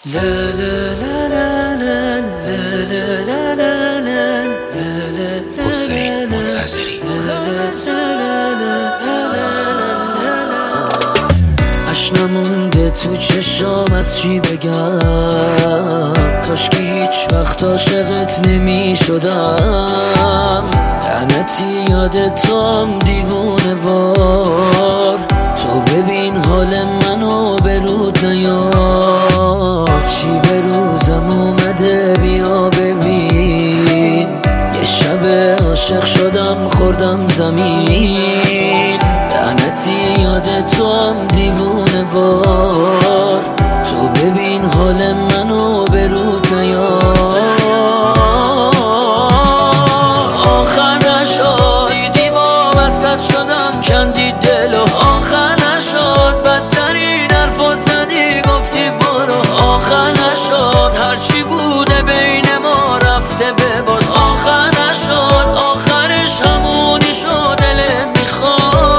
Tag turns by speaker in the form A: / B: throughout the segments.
A: حسین منتظری.
B: اش نمونده تو چشام، از چی بگم؟ کاشکی هیچ وقت عاشقت نمی شدم. لعنتی یاد توام دیوونه وار. تو ببین حال منو به رود نیار. چی به روزم اومده بیا ببین. یه شب عاشق شدم خوردم زمین. لعنتی یاد توام دیوونه وار. تو ببین حال منو به رود نیار. آخر نشد دیما وسط شدم کندی دلو. آخر نشد بدترین حرفا زدی گفتی برو. آخر نشد هرچی بوده بین ما رفته به باد. آخر نشد آخرش همونی شد دلت میخواد.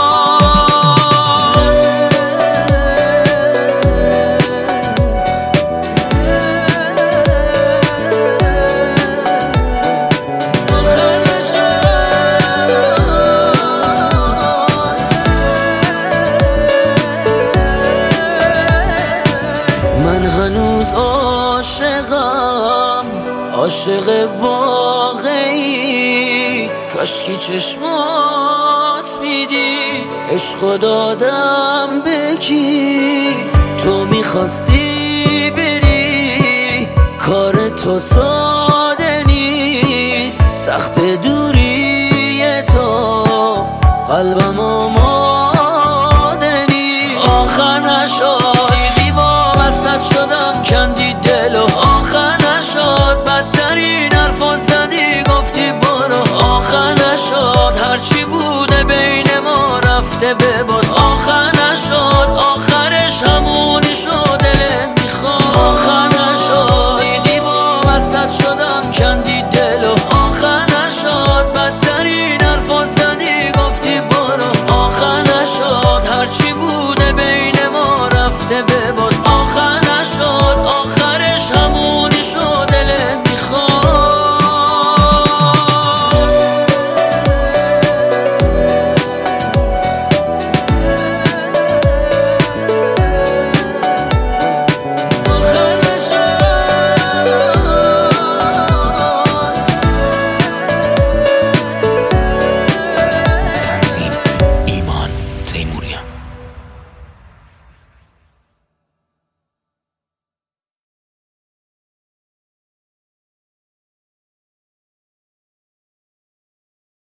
B: من هنوز عاشقم، عاشق واقعی. کاشکی چشمات میدی عشقو دادم به کی. تو میخواستی بری کار تو ساده نیست. سخت دوری تو قلبم آماده نیست. آخر نشد شدم کندی دلو. آخر نشد بدترین حرفا زدی گفتی برو. آخر نشد هرچی بوده بین ما رفته به باد. آخر نشد آخرش همونی شد دلت میخواد. آخر نشد دیما وسط شدم کندی دلو. آخر نشد بدترین حرفا زدی گفتی برو. آخر نشد هرچی بوده بین ما رفته به باد.